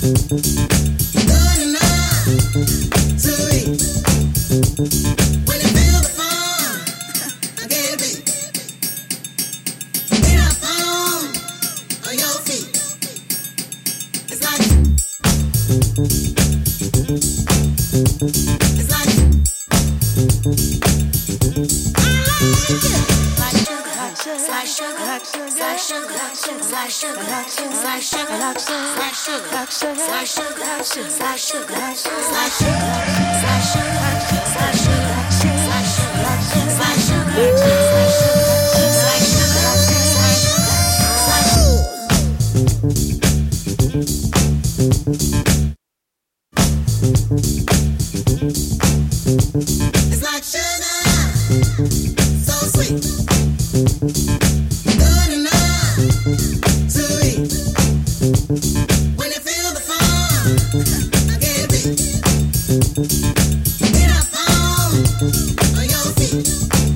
Good enough to eat. When you feel the fun, I can't beat. Get up on your feet. It's like it's like sugar, so sweet. Good enough to eat. When you feel the fun, I can't beat. Get up on your feet.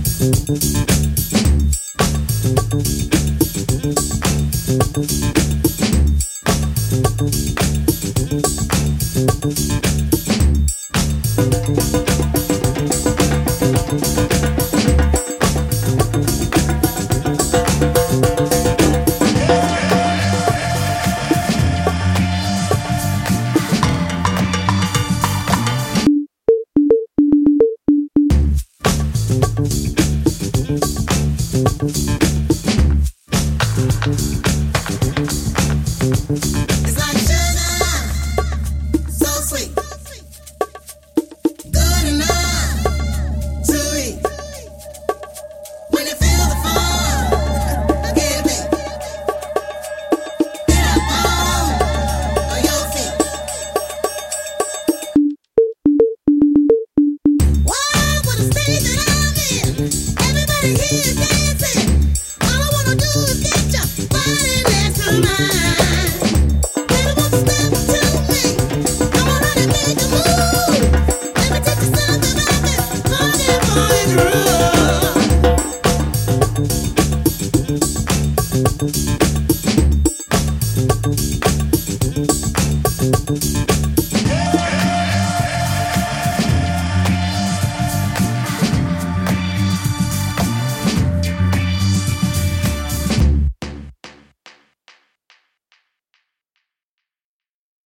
It's like sugar, so sweet. Good enough to eat. When you feel the fun, I can't beat. Get up on your feet. Wow, what a state that I'm in. Everybody here is dancing. All I wanna do is get your body next to mine. Thank you.